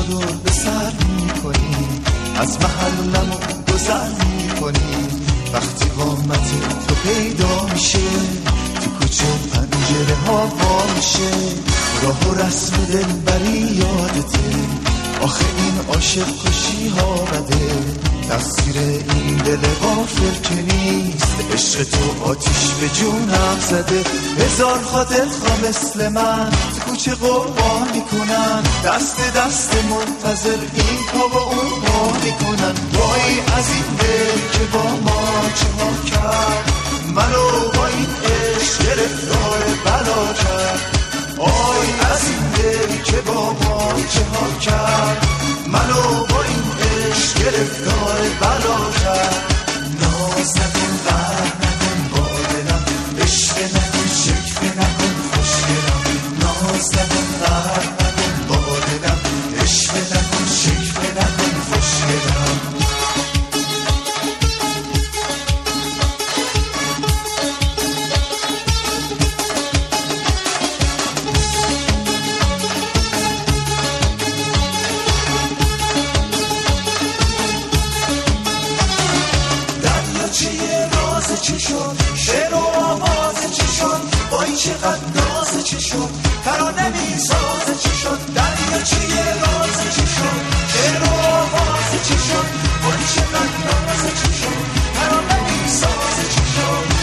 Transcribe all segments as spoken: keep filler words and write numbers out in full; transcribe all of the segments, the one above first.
چادر به سر میکنی، از محلمو گذر میکنی. وقتی قامت تو پیدا میشه تو کوچه پنجره ها وا میشه. راه و رسم دلبری یادته، آخه این عاشق کشی ها بده. تقصیر این دل غافل که نیست، عشق تو آتیش به جونم زده. هزار خاطر خواه مثل من تو کوچه قربان میکنن، دست دست منتظر این پا و اون پا میکنن. وای از این دل که با ما چه ها کرد، منو با این عشق گرفتار بلا کرد. آی از این دل که با ما چه ها کرد، منو با این عشق گرفتار بلا کرد. ناز نکن قهر نکن با دلم، عشق نکن شکوه نکن خوشگلم. ناز نکن قهر نکن با دلم، عشق نکن شکوه نکن خوشگلم. چی شد شعر و آواز چی شد، وای چقدر ناز چی شد، ترانه میساز چی شد. دریا چیه راز چی شد، شعر و آواز چی شد، وای چقدر ناز چی شد، ترانه میساز چی شد.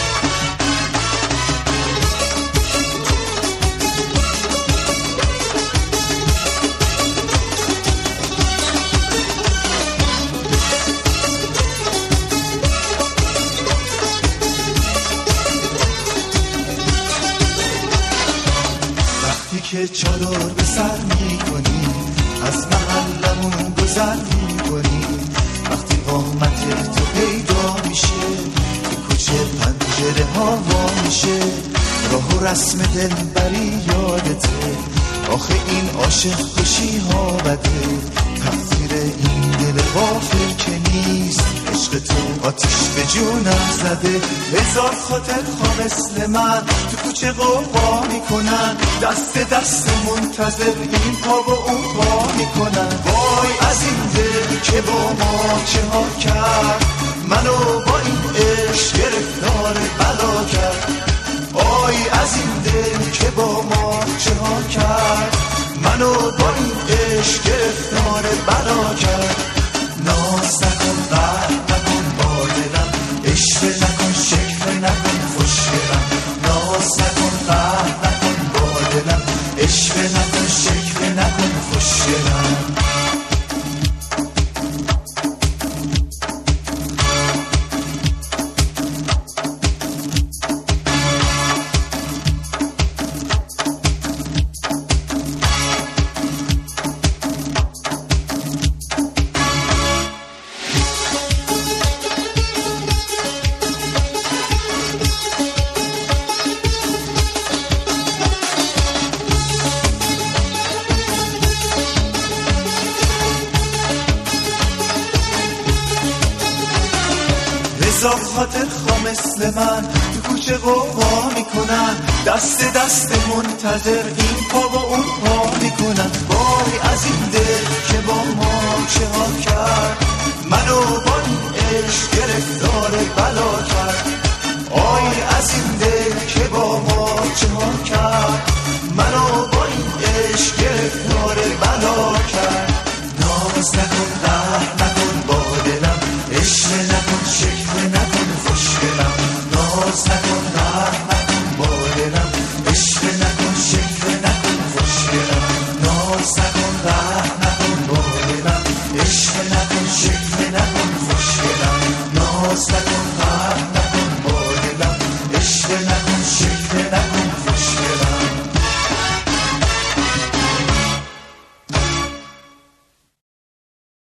که چادر به سر میکنی، از محلمون گذر میکنی. وقتی قامت تو پیدا میشه تو کوچه پنجره ها وا میشه. راه و رسم دلبری یادته، آخه این عاشق کشی ها بده. تقدیر این دل غافل که نیست، عشق تو آتیش به جونم زده. هزار خاطر خواه مثل من تو کوچه قوقا میکنن، دست دست منتظر این پا و اون پا میکنن. وای از این دل که با ما چه ها کرد، منو با این عشق گرفتار بلا کرد. آی از این دل که با ما چه ها کرد، منو با این عشق گرفتار بلا کرد. ناز نکن قهر نکن با دلم، عشق نکن شکوه نکن خوشگلم. ناز نکن قهر نکن با دلم، عشق نکن شکوه نکن خوشگلم. هزار خاطر خواه مثل من تو کوچه قوقا میکنن، دست دست منتظر این پا و اون پا میکنن. وای از این دل که با ما چه ها کرد، منو با این عشق گرفتار بلا کرد. آی از این دل که با ما چه ها کرد، منو با این عشق گرفتار بلا کرد. ناز نکن قهر نکن با دلم، عشق نکن شکوه نکن خوشگلم. ناز نکن قهر نکن با دلم، عشق نکن شکوه نکن خوشگلم. ناز نکن قهر